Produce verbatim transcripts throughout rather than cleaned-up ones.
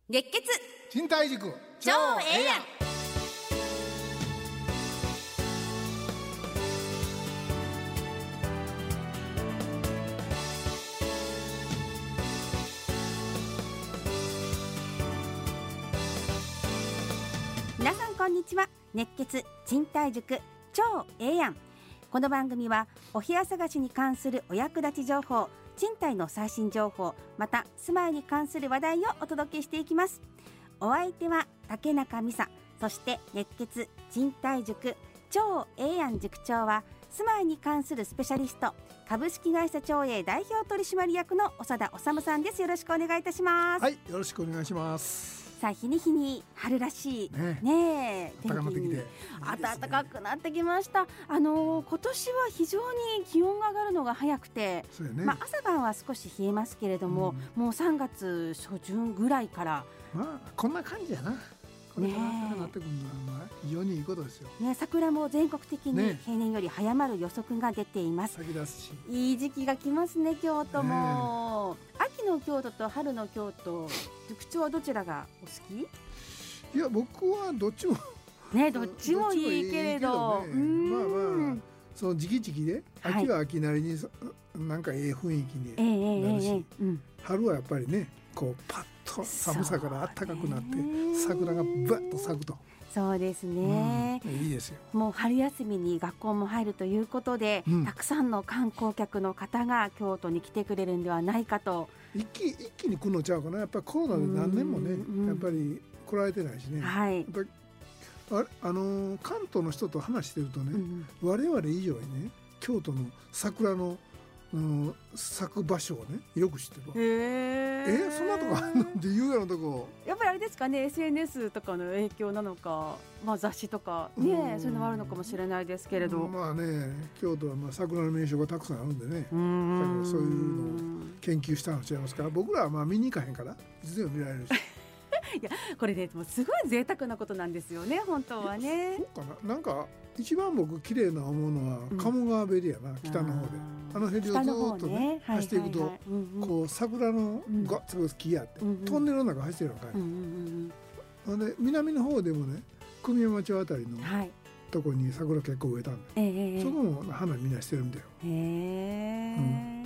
熱血賃貸塾超ええやん。皆さんこんにちは。熱血賃貸塾超ええやん。この番組はお部屋探しに関するお役立ち情報、賃貸の最新情報、また住まいに関する話題をお届けしていきます。お相手は竹中美沙、そして熱血賃貸塾超ええやん塾長は住まいに関するスペシャリスト、株式会社長英代表取締役の長田治さんです。よろしくお願いいたします。 はい、よろしくお願いします。 さあ、日に日に春らしいねえ、ねえ暖かくなってきて、 暖かくなってきました。あのー、今年は非常に気温が上がるのが早くて、 そうやね、 まあ、朝晩は少し冷えますけれども、うん、もうさんがつ初旬ぐらいから、 まあ、こんな感じやな。これから暖かくなってくるのは非常にいいことですよ、ね、 桜も全国的に平年より早まる予測が出ています、 ね、先出すしいい時期が来ますね。京都も、ね、秋の京都と春の京都、塾長はどちらがお好き？ いや、僕はどっちもね、どっちもいいけれど、 ね、まあまあその時期時期で、秋は秋なりになんかええ雰囲気になるし、えーえーえーうん、春はやっぱりね、こうパッと寒さから暖かくなって桜がバッと咲くと。 そうですね、 うん、いいですよ。 もう春休みに学校も入るということで、うん、たくさんの観光客の方が京都に来てくれるんではないかと。 一気一気に来るのちゃうかな。やっぱりコロナで何年もね、やっぱり来られてないしね、はい、やっぱりあれ、あのー、関東の人と話してるとね、うん、我々以上にね、京都の桜の、うん、咲く場所をねよく知ってるわ。へえ、そんなとこあるのっていうようなとこ。 やっぱりあれですかね、 エスエヌエス とかの影響なのか、まあ、雑誌とかね、うん、そういうのもあるのかもしれないですけれど、 うん、まあね、京都はまあ桜の名所がたくさんあるんでね、うん、だからそういうのを研究したのちゃいますから。僕らはまあ見に行かへんからいつでも見られるしいや、これで、ね、もうすごい贅沢なことなんですよね、本当はね。 そうかな。なんか一番僕綺麗な思うのは鴨川べりやな、うん、北の方であの辺をずっとね走っていくと、こう桜のガッツ木があって、うん、トンネルの中走ってるのかい、うんうんうん、で南の方でもね、久美山町あたりのとこに桜結構植えたんで、はい、そこも花みんなしてるんだよ。へー、うん、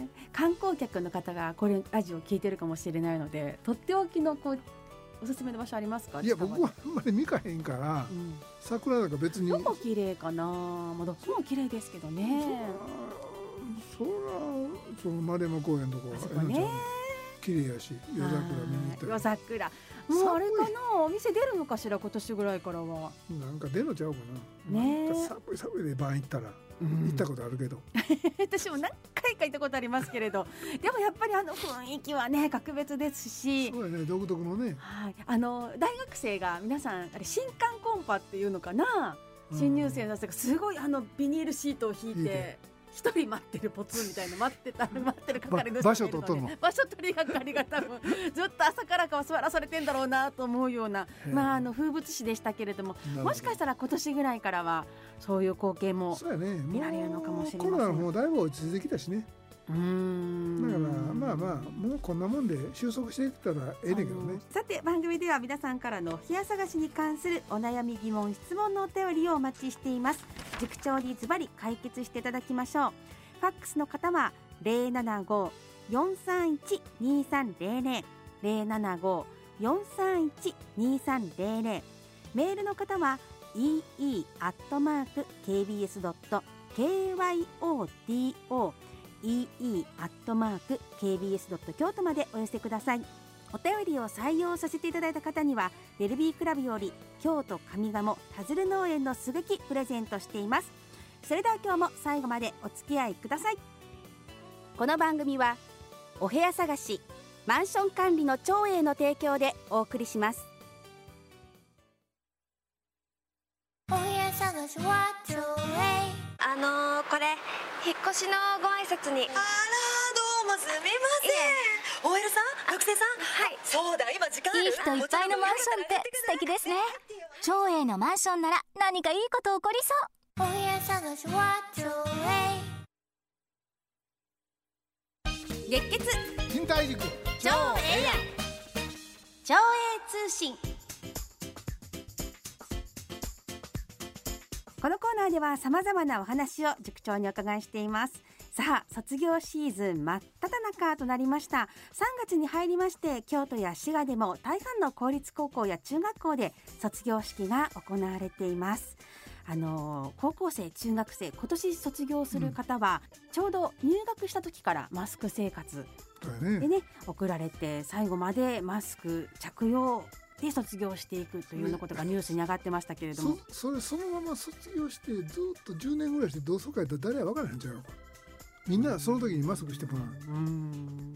観光客の方がこれラジオ聞いてるかもしれないので、とっておきのこうおすすめの場所ありますか？ いや、僕はあんまり見かへんから、うん、桜なんか別にどこ綺麗かな、まあ、どこも綺麗ですけどね。 そらその丸山公園とかはね綺麗やし、夜桜見に行ったり。夜桜もうあれかな、お店出るのかしら、今年ぐらいからは。 なんか出るのちゃうかな、ね、なんか寒い寒いで晩行ったら、うん、行ったことあるけど私も何回か行ったことありますけれどでもやっぱりあの雰囲気はね格別ですし、 そうやね、独特のね、 はい、あの大学生が皆さんあれ新歓コンパっていうのかな、新入生の人がすごいあのビニールシートを引いて一人待ってる、ポツンみたいな待ってた待ってる係の人がいるので、場所取るの場所取り係が多分ずっと朝からかは座らされてんだろうなと思うような、まあ、あの風物詩でしたけれども、もしかしたら今年ぐらいからはそういう光景も見られるのかもしれません。 コロナもだいぶ落ち着いてきたしね。うーん、だからまあまあもうこんなもんで収束していったらええねんけどね。 さて、番組では皆さんからの部屋探しに関するお悩み疑問質問のお便りをお待ちしています。塾長にズバリ解決していただきましょう。ファックスの方は ゼロななご よんさんいち にさんゼロゼロ ゼロななご よんさんいち にさんゼロゼロ、メールの方は イーイー アットマーク ケービーエス ドット キョトイーイー アットマーク ケービーエス ドット 京都までお寄せください。お便りを採用させていただいた方にはベルビークラブより京都上賀茂田鶴農園のすぐきプレゼントしています。それでは今日も最後までお付き合いください。この番組はお部屋探しマンション管理の長英の提供でお送りします。 お部屋探しは長英。 あのー、これ引っ越しのご挨拶に。 あら、どうもすみません。 オーエル さん、学生さん。 はい、 そうだ、今時間ある。 いい人いっぱいのマンションって素敵ですね。長英のマンションなら何かいいこと起こりそう。お部屋探しは長英。 熱血賃貸塾超ええやん。 町営通信。このコーナーでは様々なお話を塾長にお伺いしています。さあ、卒業シーズン真っ只中となりました。さんがつに入りまして、京都や滋賀でも大半の公立高校や中学校で卒業式が行われています。あの高校生、中学生、今年卒業する方は、うん、ちょうど入学した時からマスク生活でね、送られて最後までマスク着用で卒業していくというようなことがニュースに上がってましたけれども、 そ, それそのまま卒業してずっとじゅうねんぐらいして同窓会だったら誰は分からへんじゃん。みんなその時にマスクしてもらう。うん。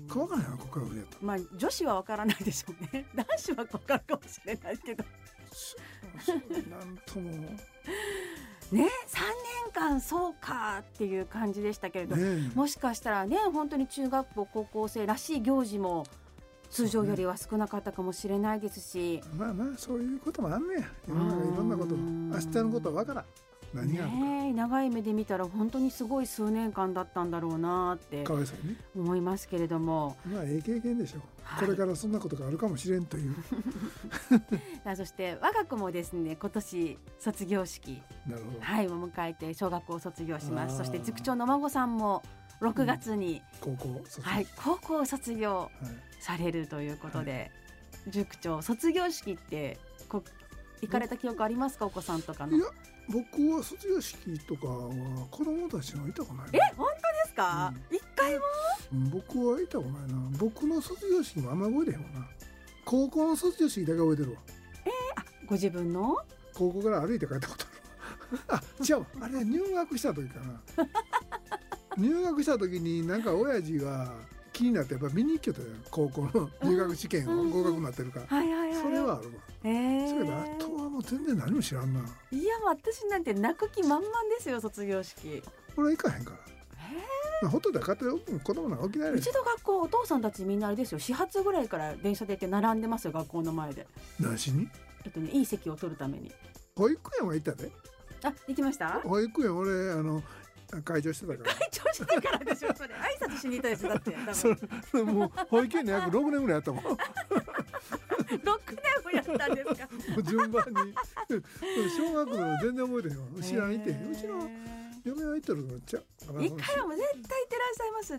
分からへんな、ここから上やった。 まあ女子は分からないでしょうね。男子は分かるかもしれないけど。 なんとも。 ね、さんねんかんそうかっていう感じでしたけれど、ね、もしかしたらね、本当に中学校高校生らしい行事も通常よりは少なかったかもしれないですし、 まあまあそういうこともあんねや。世の中いろんなことも明日のことは分からん。何があるか、 ね、長い目で見たら本当にすごい数年間だったんだろうなってかわいそうに思いますけれども、 まあええ経験でしょう、はい、これからそんなことがあるかもしれんというそして我が子もですね、今年卒業式、 なるほど、 はい、を迎えて小学校を卒業します。そして塾長の孫さんもろくがつに、 うん、高校卒業、 はい、高校を卒業されるということで、はい、塾長卒業式ってこ行かれた記憶ありますか、お子さんとかの。 いや、僕は卒業式とかは子供たちがいたことない。 え、本当ですか？一、うん、回も、 うん、僕はいたことないな。僕の卒業式もあんま覚えてへんわな。高校の卒業式だけ覚えてるわ。 えー、あ、ご自分の高校から歩いて帰ったことあるあ、違う、あれは入学した時かな入学した時になんか親父が気になってやっぱ見に行きよったよ、高校の入学試験を合格になってるから、 はいはいはい、 それはあるわ。えー、それだ、あとはもう全然何も知らんな。 いや、私なんて泣く気満々ですよ、卒業式。 俺は行かへんから。えー、ほとんど家庭子供なんか起きない。 うちの学校お父さんたちみんなあれですよ、始発ぐらいから電車で行って並んでますよ、学校の前で。 何しに？ えっとね、いい席を取るために。 保育園は行ったで。 あ、行きました？ 保育園俺あの会長してたから。 会長してたからでしょ、それ。挨拶しに行ったですよ、だって。多分それもう保育園の約ろくねんぐらいやったもん。 ろくねんもやったんですか？ もう順番に小学校の全然覚えてへんわ。知らんいて、うちの嫁は行ってるのちゃう。 一回も絶対行ってらっしゃいますって、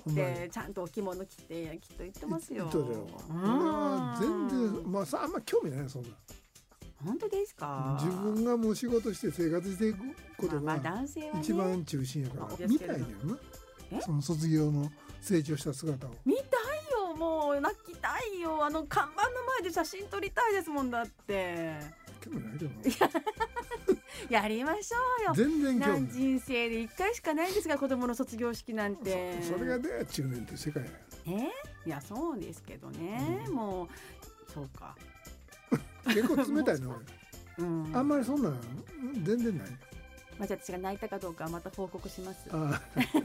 ちゃんとお着物着てきっと言ってますよ。 俺は全然、まあさ、あんま興味ないそんな。 本当ですか？ 自分がもう仕事して生活していくことが一番中心やから、見たいんだよな、その卒業の成長した姿を。 見たいよ、もう泣きたいよ。あの看板の前で写真撮りたいですもん。だって興味ないけどやりましょうよ。 全然興味ない。 人生でいっかいしかないんですが、子供の卒業式なんて。 そ, それがね、中年って世界や。 えー、いやそうですけどね、うん、もうそうか結構冷たいの俺、うん、あんまりそんな全然ない。 まあ、じゃあ私が泣いたかどうかまた報告します。 あ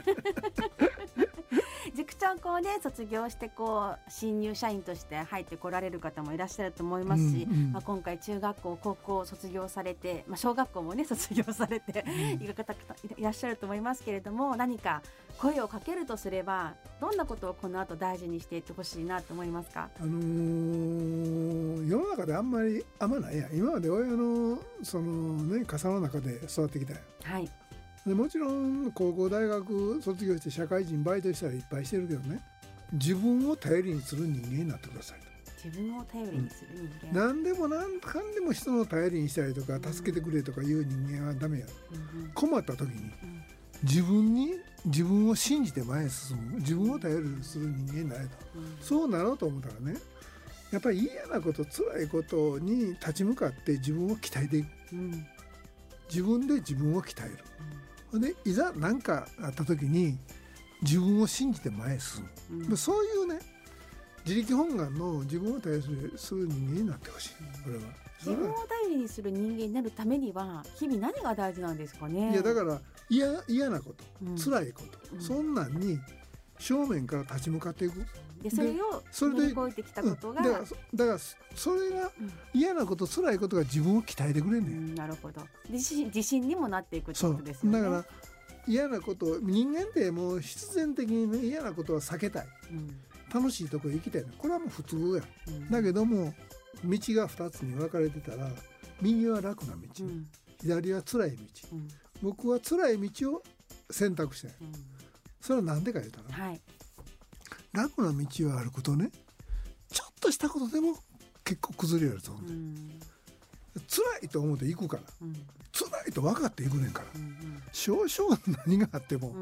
塾長こうね、卒業してこう新入社員として入ってこられる方もいらっしゃると思いますし、うんうん、まあ、今回中学校高校卒業されて、まあ、小学校もね卒業されて、うん、いる方いらっしゃると思いますけれども、何か声をかけるとすればどんなことをこの後大事にしていってほしいなと思いますか？ あのー、世の中であんまりあんまないやん。今まで親のそのね傘の中で育ってきたやん。 はい。 でもちろん高校大学卒業して社会人バイトしたらいっぱいしてるけどね、自分を頼りにする人間になってくださいと。 自分を頼りにする人間、 うん、何でも何かんでも人の頼りにしたりとか、うん、助けてくれとかいう人間はダメや、うんうん、困った時に、うん、自分に自分を信じて前へ進む、自分を頼りにする人間になれと、うん、そうなろうと思ったらね、やっぱり嫌なこと辛いことに立ち向かって自分を鍛えていく、うん、自分で自分を鍛える、うん、でいざ何かあった時に自分を信じて前へ進む、うん、そういうね自力本願の自分を頼りにする人間になってほしい。これは自分を頼りにする人間になるためには日々何が大事なんですかね。 いやだから嫌、嫌なこと、うん、辛いこと、うん、そんなんに正面から立ち向かっていく。 でそれを乗り越えてきたことが、 うん、だからだからそれが嫌なこと辛いことが自分を鍛えてくれんねん、うん、 なるほど。自信、自信にもなっていくってことですよね。 だから嫌なこと人間ってもう必然的に、ね、嫌なことは避けたい、うん、楽しいところ行きたいの、これはもう普通や、うん、だけども道がふたつに分かれてたら右は楽な道、うん、左は辛い道、うん、僕は辛い道を選択して、うん、それは何でか言うたら、はい、楽な道を歩くとねちょっとしたことでも結構崩れると思う、うん、辛いと思って行くから、うん、辛いと分かって行くねんから、うんうん、少々何があっても、うん、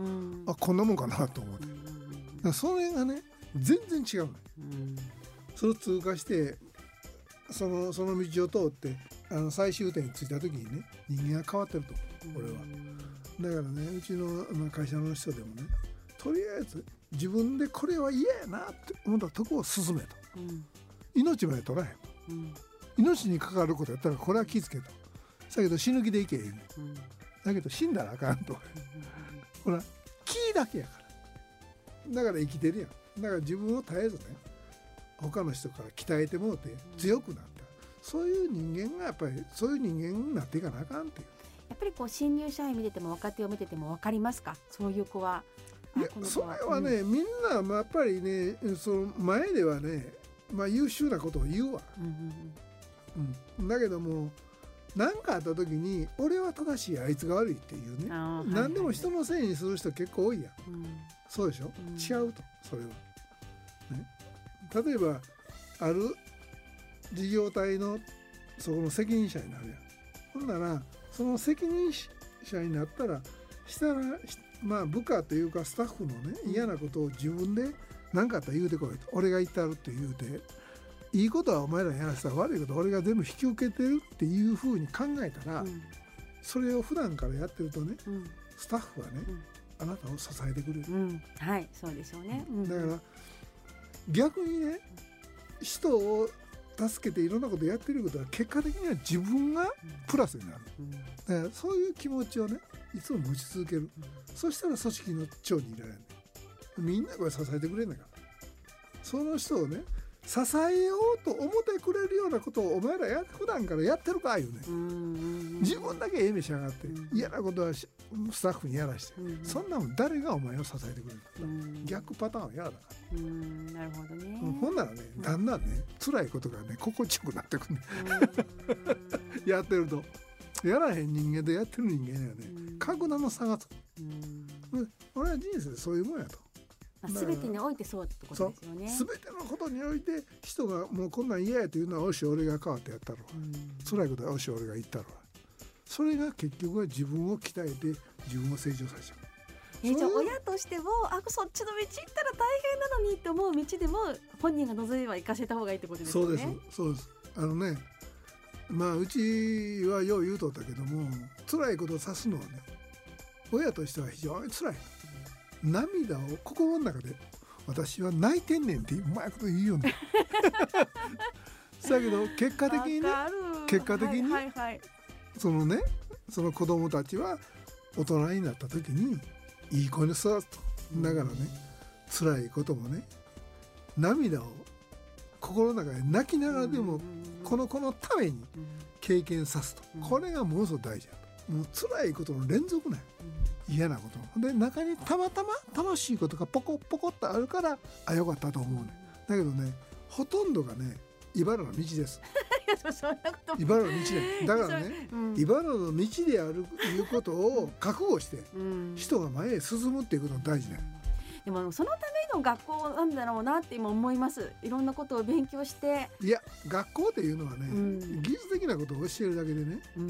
あこんなもんかなと思って、うんうん、だからそれがね全然違うね、うん、それを通過してその、その道を通ってあの最終点に着いた時にね人間が変わってると思う俺は、うん、だからねうちの、まあ、会社の人でもねとりあえず自分でこれは嫌やなって思ったとこを進めと、うん、命まで取らへん、うん、命に関わることやったらこれは気付けとだけど死ぬ気でいけへんね、うん、だけど死んだらあかんと、うん、ほら気だけやからだから生きてるやんだから自分を絶えずね他の人から鍛えてもうて強くなった、うん、そういう人間がやっぱりそういう人間になっていかなあかんっていうやっぱりこう新入社員見てても若手を見てても分かりますかそういう子はいやそれはね、うん、みんなやっぱりねその前ではね、まあ、優秀なことを言うわ、うんうんうん、だけども何かあった時に俺は正しいあいつが悪いっていうね、はいはい、何でも人のせいにする人結構多いや、うん、そうでしょ、うん、違うとそれは、ね、例えばある事業体のそこの責任者になるやんほんならその責任者になったらしたらまあ部下というかスタッフのね嫌なことを自分で何かあったら言うてこいと俺が言ってあるって言うていいことはお前らやらせたら悪いことは俺が全部引き受けてるっていうふうに考えたら、うん、それを普段からやってるとね、うん、スタッフはね、うん、あなたを支えてくれる、うん、 はいそうでしょうね、うん、 だから逆にね人を助けていろんなことやってることは結果的には自分がプラスになる、うん、だからそういう気持ちをねいつも持ち続ける、うん、そしたら組織の長にいられるみんなこれ支えてくれんだからその人をね支えようと思ってくれるようなことをお前らや普段からやってるかいうね、うん、自分だけええ目しやがって、うん、嫌なことはスタッフにやらして、うん、そんなもん誰がお前を支えてくれるか、うん、逆パターンは嫌だから、うん、 なるほどね、 うん、ほんならねだんだんね辛いことがね心地よくなってくるね、うん、やってるとやらへん人間とやってる人間にはね、うん、格段の差がつく、うん、俺は人生でそういうもんやとまあ、全てにおいてそうってことですよね。 全てのことにおいて人がもうこんなん嫌やというのはおし俺が変わってやったろ、うん、辛いことはおし俺が言ったろそれが結局は自分を鍛えて自分を成長させちゃう。 えー、じゃあ親としてもあそっちの道行ったら大変なのにって思う道でも本人が望めば行かせた方がいいってことですよね。 そうですそうですあのねまあうちはよう言うとったけども辛いことを指すのはね親としては非常に辛い。涙を心の中で私は泣いてんねんってうまいこと言うよねだけど結果的にね結果的に、はいはいはい、そのねその子供たちは大人になった時にいい子に育つとだからね辛いこともね涙を心の中で泣きながらでもこの子のために経験さすとこれがものすごく大事だともう辛いことの連続なん嫌なことで中にたまたま楽しいことがポコポコっとあるからあよかったと思うねだけどねほとんどがね茨の道です茨の道でだからね、うん、茨の道であるいうことを覚悟して人が前へ進むっていうことが大事だよ、 うん、でもそのための学校なんだろうなって今思いますいろんなことを勉強していや学校っていうのはね、うん、技術的なことを教えるだけでね、うん、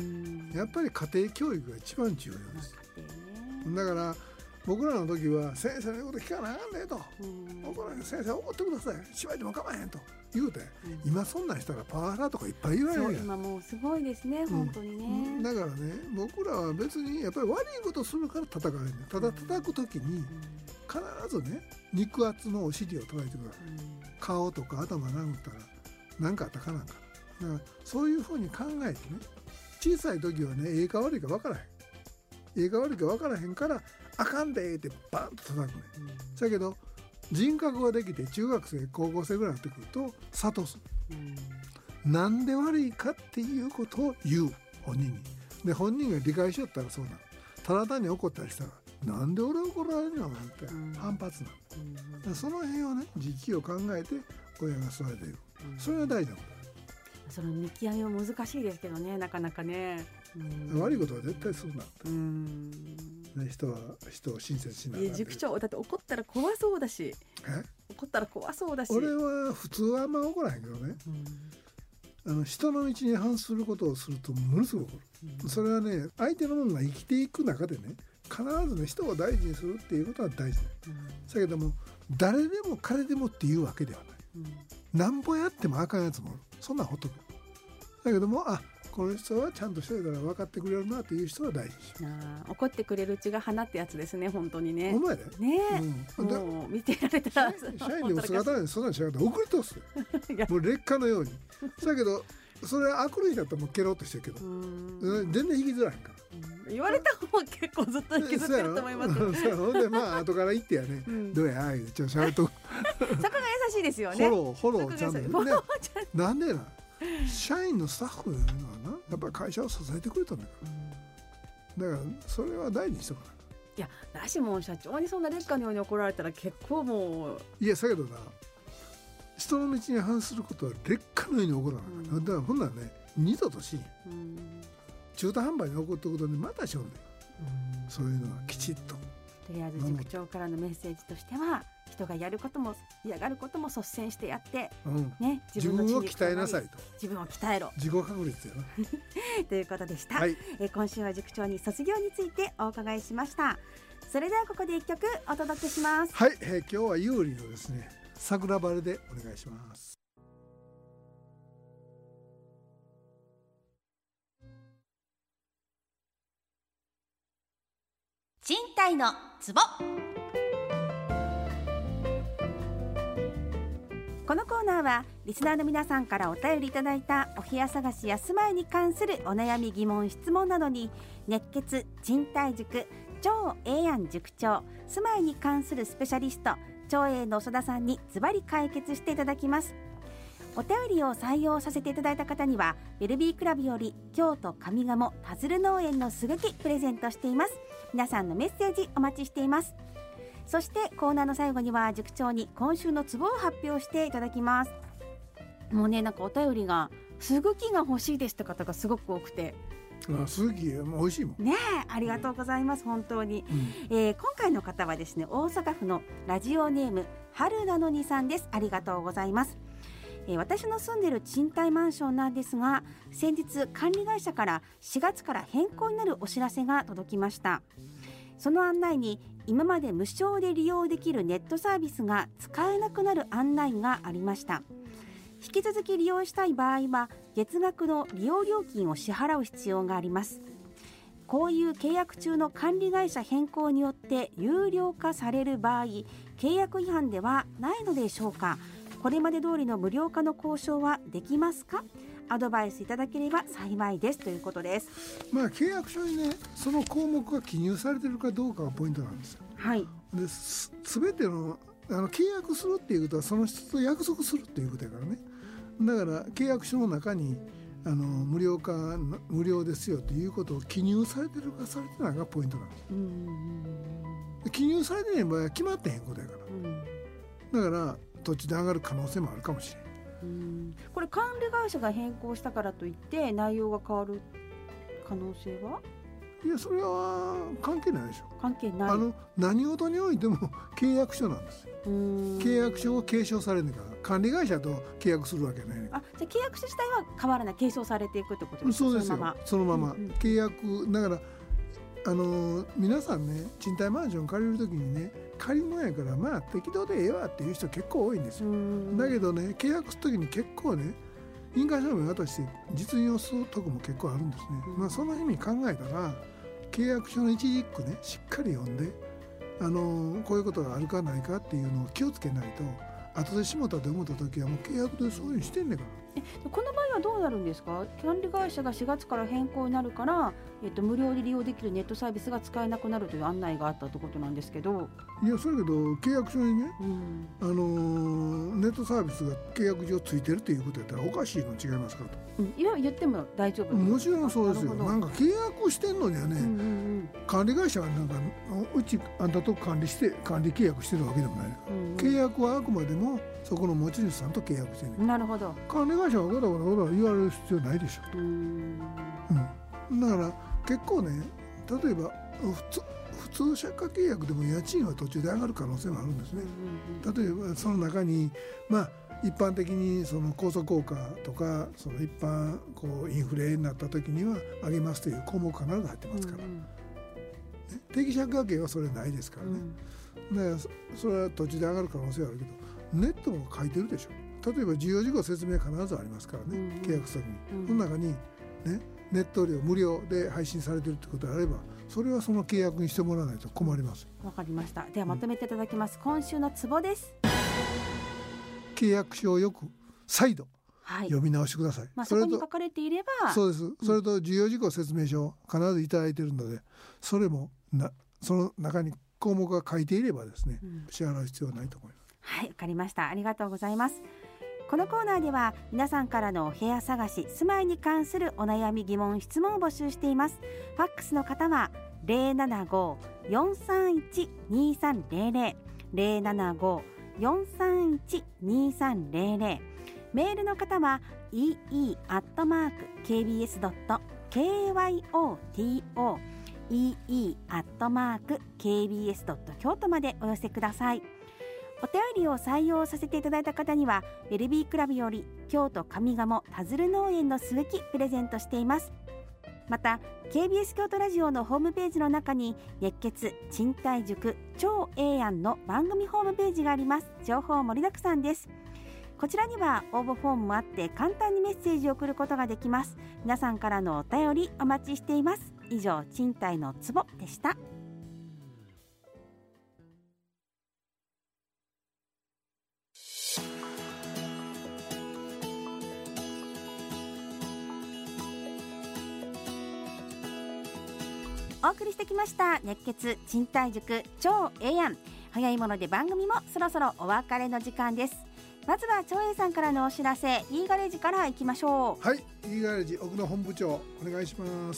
やっぱり家庭教育が一番重要です、だから僕らの時は先生の言うこと聞かなあかんねと、うん、僕ら先生怒ってください芝居でも構わへんと言うて、うん、今そんなんしたらパワハラとかいっぱい言われるやん今もうすごいですね、うん、本当にねだからね僕らは別にやっぱり悪いことするから叩かれるねただ叩く時に必ずね肉厚のお尻を叩いてください、うん、顔とか頭殴ったら何かあったかなんかだからそういうふうに考えてね小さい時はねええか悪いか分からへんええか悪いか分からへんからあかんでってバンと叩くね、うん、だけど人格ができて中学生高校生ぐらいになってくると諭す、うん、なんで悪いかっていうことを言う本人にで本人が理解しよったらそうなのただ単に怒ったりしたらなんで俺怒られるのなんて反発なの、うん、その辺をね時期を考えて親が育てる、うん、それが大事なことだ。 その見極めは難しいですけどね、なかなかね。 うん、悪いことは絶対するなって。 うんね、人は人を親切しながら。 塾長だって怒ったら怖そうだし。 え怒ったら怖そうだし。 俺は普通はあんま怒らへんけどね、うん、あの人の道に反することをするとものすごく怒る、うん、それはね相手の者が生きていく中でね必ずね人を大事にするっていうことは大事だ、うん、だけども誰でも彼でもっていうわけではない、うん、なんぼやってもあかんやつもそんなんほっとく。だけどもあこの人はちゃんとしてるから分かってくれるなという人は大事。 な怒ってくれるうちが花ってやつですね、本当にね。 お前だよねえ、うん、もう見てられたら社員でも姿にそんなにしなかったら送り通すもう劣化のようにだけどそれは悪類だったらもうケロッとしてるけど全然引きずらへんから、 言われた方は結構ずっと引きずってると思いますよ。 そうほんでまあ後から言ってやね、うん、どうやあいちょっとしゃべっとそこが優しいですよね。 フォローフォローちゃんと、ね、なんでな社員のスタッフのはなやっぱり会社を支えてくれたんだから、うん、だからそれは大事にしとかない。 いやだしも社長にそんな劣化のように怒られたら結構もういやだけどな人の道に反することは劣化のように起こらない、うん、だからほんならね二度としん、うん、中途半端に起こったことでまたしょんね、うん、そういうのはきちっと。 とりあえず塾長からのメッセージとしては人がやることも嫌がることも率先してやって、うんね、 自分の自分を鍛えなさいと。 自分を鍛えろ自己確立やなということでした、 はい、 え今週は塾長に卒業についてお伺いしました。それではここで一曲お届けします。 はい、えー、今日は有利のですね桜晴れでお願いします。 賃貸のツボ。このコーナーはリスナーの皆さんからお便りいただいたお部屋探しや住まいに関するお悩み疑問質問などに熱血賃貸塾超ええやん塾長住まいに関するスペシャリスト超ええの長田さんにズバリ解決していただきます。お便りを採用させていただいた方にはベルビークラブより京都上賀茂田鶴農園のすぐきプレゼントしています。皆さんのメッセージお待ちしています。そしてコーナーの最後には塾長に今週のツボを発表していただきます。もうねなんかお便りがすぐきが欲しいですって方がすごく多くて、 あすぐきもう美味しいもんね。ありがとうございます本当に、うんえー、今回の方はですね大阪府のラジオネーム春なのにさんです。ありがとうございます。えー、私の住んでる賃貸マンションなんですが先日管理会社からしがつから変更になるお知らせが届きました。その案内に今まで無償で利用できるネットサービスが使えなくなる案内がありました。引き続き利用したい場合は月額の利用料金を支払う必要があります。こういう契約中の管理会社変更によって有料化される場合契約違反ではないのでしょうか。これまで通りの無料化の交渉はできますか。アドバイスいただければ幸いですということです。 まあ契約書にねその項目が記入されているかどうかがポイントなんですよ。 はい。 で、すべてのあの契約するっていうことはその人と約束するっていうことやからね。だから契約書の中にあの無料化無料ですよということを記入されてるかされてないかがポイントなんです。うん記入されてない場合は決まってへんことやから。だから土地で上がる可能性もあるかもしれない。 うんこれ管理会社が変更したからといって内容が変わる可能性は。 いやそれは関係ないでしょ。 関係ない。 あの何事においても契約書なんですよ。契約書を継承されるから管理会社と契約するわけない、ね、 あじゃあ契約書自体は変わらない継承されていくってことですか。 そうですよそのまま、そのまま、うんうん、契約だからあの皆さんね賃貸マンション借りるときにね借り物やからまあ適当でええわっていう人結構多いんですよ。だけどね契約するときに結構ね印鑑証明渡して実印をするとこも結構あるんですね。まあその意味考えたら契約書の一字一句ねしっかり読んであのこういうことがあるかないかっていうのを気をつけないと後でしもたと思ったときはもう契約でそういうふうにしてんねんから。 えこの場合はどうなるんですか。管理会社がしがつから変更になるから、えっと、無料で利用できるネットサービスが使えなくなるという案内があったということなんですけど。 いやそれけど契約書にね、うん、あのー、ネットサービスが契約上ついてるということやったらおかしいの違いますかと、 うん、いや言っても大丈夫。 もちろんそうですよ。なんか契約してんのにはね、うんうんうん、管理会社がなんかうちあんたと管理して管理契約してるわけでもない、うんうん、契約はあくまでもそこの持ち主さんと契約してる。 なるほど。 管理会関者はごだごだごだ言われる必要ないでしょと。うん、だから結構ね、例えば普通普通借家契約でも家賃は途中で上がる可能性もあるんですね。例えばその中にまあ一般的にその控訴効果とかその一般こうインフレになった時には上げますという項目必ず入ってますから、うんうんね、定期借家系はそれないですからね、うん、だからそれは途中で上がる可能性はあるけどネットも書いてるでしょ。例えば重要事項説明は必ずありますからね、うんうん、契約先に、うん、その中に、ね、ネット料無料で配信されてるってことであればそれはその契約にしてもらわないと困ります。 わかりました。ではまとめていただきます、うん、今週のツボです。 契約書をよく再度読み直してください、はいまあ、そこに書かれていればそうです。それと重要事項説明書を必ずいただいているのでそれもなその中に項目が書いていればですね、うん、支払う必要はないと思います。 はい、わかりました。ありがとうございます。このコーナーでは皆さんからのお部屋探し住まいに関するお悩み疑問質問を募集しています。ファックスの方は ゼロななご よんさんいち にさんゼロゼロ ゼロななご よんさんいち にさんゼロゼロ メールの方は イーイー アットマーク ケービーエス ドット ケーワイオーティーオー イーイー アットマーク ケービーエス ドット 京都までお寄せください。お便りを採用させていただいた方にはベルビークラブより京都上賀茂田鶴農園の巣木プレゼントしています。また ケービーエス 京都ラジオのホームページの中に熱血賃貸塾超ええやんの番組ホームページがあります。情報盛りだくさんです。こちらには応募フォームもあって簡単にメッセージを送ることができます。皆さんからのお便りお待ちしています。以上賃貸のツボでした。お送りしてきました熱血賃貸塾超ええやん。早いもので番組もそろそろお別れの時間です。まずは超えさんからのお知らせ、 E ガレージから行きましょう。はい、 E ガレージ奥野本部長お願いします。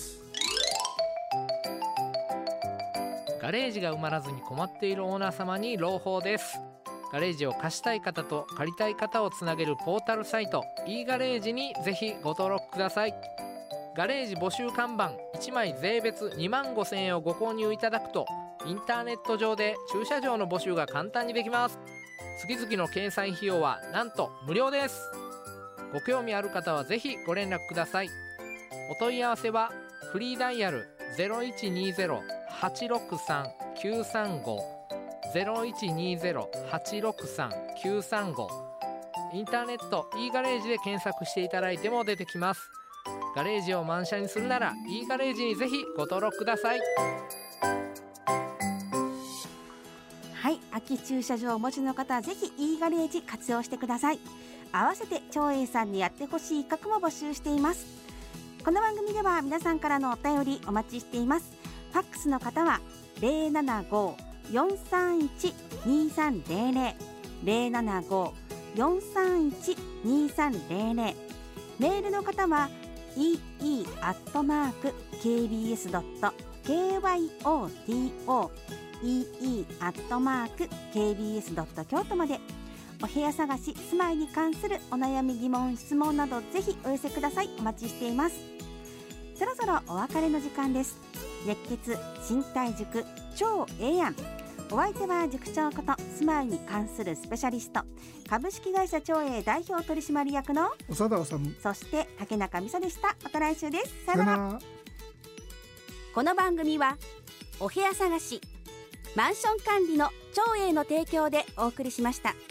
ガレージが埋まらずに困っているオーナー様に朗報です。ガレージを貸したい方と借りたい方をつなげるポータルサイト E ガレージにぜひご登録ください。ガレージ募集看板いちまい税別にまんごせんえんをご購入いただくとインターネット上で駐車場の募集が簡単にできます。月々の掲載費用はなんと無料です。ご興味ある方はぜひご連絡ください。お問い合わせはフリーダイヤル ゼロいちにゼロ はちろくさん きゅうさんご ゼロいちにゼロ はちろくさん きゅうさんご、インターネット E ガレージで検索していただいても出てきます。ガレージを満車にするなら E ガレージにぜひご登録ください。 はい、空き駐車場をお持ちの方はぜひ E ガレージ活用してください。合わせて長英さんにやってほしい企画も募集しています。この番組では皆さんからのお便りお待ちしています。ファックスの方は ゼロななご よんさんいち にさんゼロゼロ ゼロななご よんさんいち にさんゼロゼロ、メールの方は イーイー アットマーク ケービーエス ドット ケーワイオーティーオー イーイー アットマーク ケービーエス ドット 京都まで。お部屋探し住まいに関するお悩み疑問質問などぜひお寄せください。お待ちしています。そろそろお別れの時間です。熱血賃貸塾超ええやん。お相手は塾長こと住まいに関するスペシャリスト株式会社長英代表取締役の長田治、 そして竹中美沙でした。また来週です。さよなら。この番組はお部屋探しマンション管理の長英の提供でお送りしました。